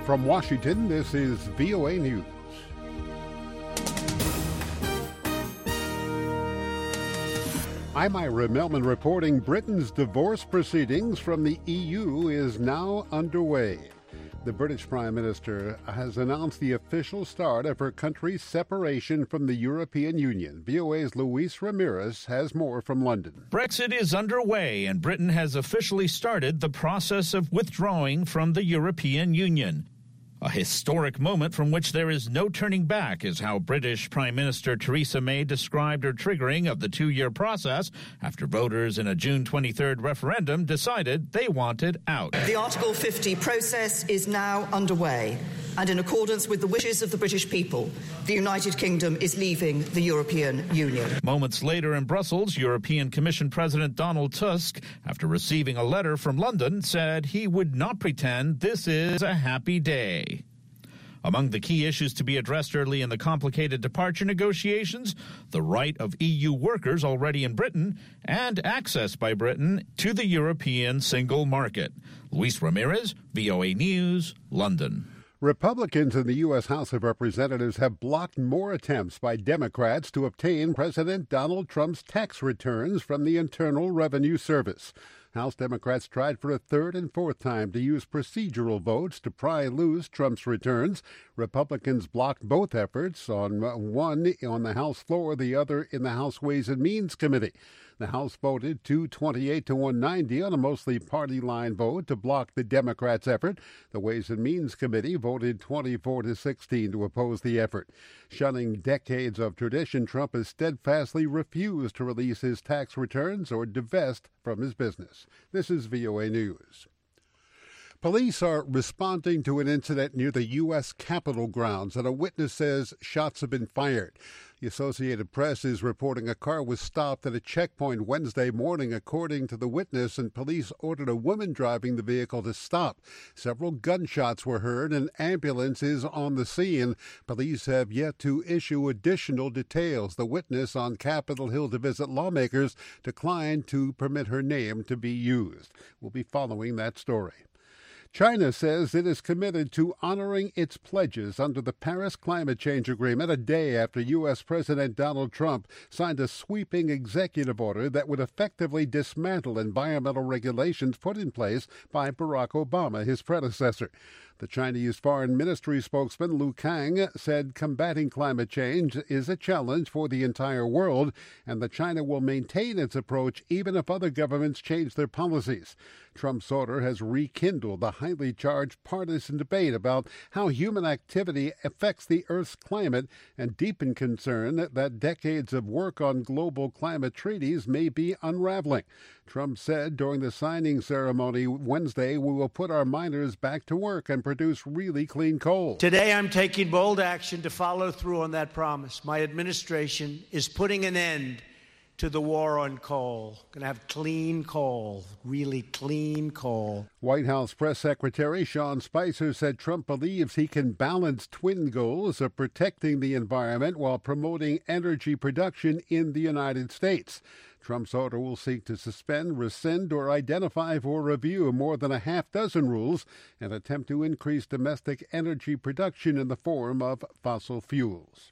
From Washington, this is VOA News. I'm Ira Melman reporting Britain's divorce proceedings from the EU is now underway. The British Prime Minister has announced the official start of her country's separation from the European Union. VOA's Luis Ramirez has more from London. Brexit is underway, and Britain has officially started the process of withdrawing from the European Union. A historic moment from which there is no turning back is how British Prime Minister Theresa May described her triggering of the two-year process after voters in a June 23rd referendum decided they wanted out. The Article 50 process is now underway, and in accordance with the wishes of the British people, the United Kingdom is leaving the European Union. Moments later in Brussels, European Commission President Donald Tusk, after receiving a letter from London, said he would not pretend this is a happy day. Among the key issues to be addressed early in the complicated departure negotiations, the right of EU workers already in Britain and access by Britain to the European single market. Luis Ramirez, VOA News, London. Republicans in the U.S. House of Representatives have blocked more attempts by Democrats to obtain President Donald Trump's tax returns from the Internal Revenue Service. House Democrats tried for a third and fourth time to use procedural votes to pry loose Trump's returns. Republicans blocked both efforts, one on the House floor, the other in the House Ways and Means Committee. The House voted 228 to 190 on a mostly party-line vote to block the Democrats' effort. The Ways and Means Committee voted 24 to 16 to oppose the effort. Shunning decades of tradition, Trump has steadfastly refused to release his tax returns or divest from his business. This is VOA News. Police are responding to an incident near the U.S. Capitol grounds, and a witness says shots have been fired. The Associated Press is reporting a car was stopped at a checkpoint Wednesday morning, according to the witness, and police ordered a woman driving the vehicle to stop. Several gunshots were heard. An ambulance is on the scene. Police have yet to issue additional details. The witness on Capitol Hill to visit lawmakers declined to permit her name to be used. We'll be following that story. China says it is committed to honoring its pledges under the Paris Climate Change Agreement a day after U.S. President Donald Trump signed a sweeping executive order that would effectively dismantle environmental regulations put in place by Barack Obama, his predecessor. The Chinese Foreign Ministry spokesman Lu Kang said combating climate change is a challenge for the entire world, and that China will maintain its approach even if other governments change their policies. Trump's order has rekindled the highly charged partisan debate about how human activity affects the Earth's climate and deepened concern that decades of work on global climate treaties may be unraveling. Trump said during the signing ceremony Wednesday, "We will put our miners back to work and produce really clean coal." Today, I'm taking bold action to follow through on that promise. My administration is putting an end to the war on coal. Going to have clean coal, really clean coal. White House Press Secretary Sean Spicer said Trump believes he can balance twin goals of protecting the environment while promoting energy production in the United States. Trump's order will seek to suspend, rescind, or identify for review more than a half dozen rules and attempt to increase domestic energy production in the form of fossil fuels.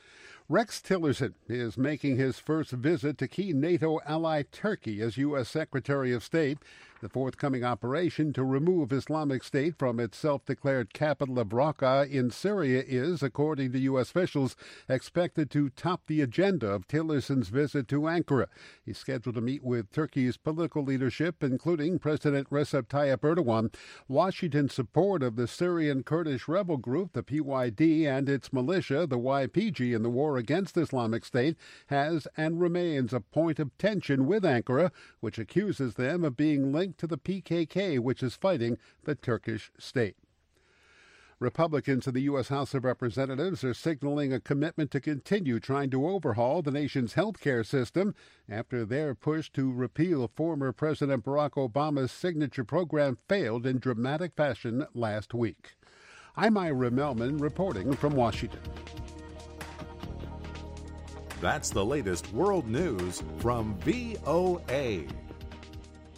Rex Tillerson is making his first visit to key NATO ally Turkey as U.S. Secretary of State. The forthcoming operation to remove Islamic State from its self-declared capital of Raqqa in Syria is, according to U.S. officials, expected to top the agenda of Tillerson's visit to Ankara. He's scheduled to meet with Turkey's political leadership, including President Recep Tayyip Erdogan. Washington's support of the Syrian Kurdish rebel group, the PYD, and its militia, the YPG, in the war against Islamic State has and remains a point of tension with Ankara, which accuses them of being linked to the PKK, which is fighting the Turkish state. Republicans in the U.S. House of Representatives are signaling a commitment to continue trying to overhaul the nation's health care system after their push to repeal former President Barack Obama's signature program failed in dramatic fashion last week. I'm Ira Melman reporting from Washington. That's the latest world news from VOA.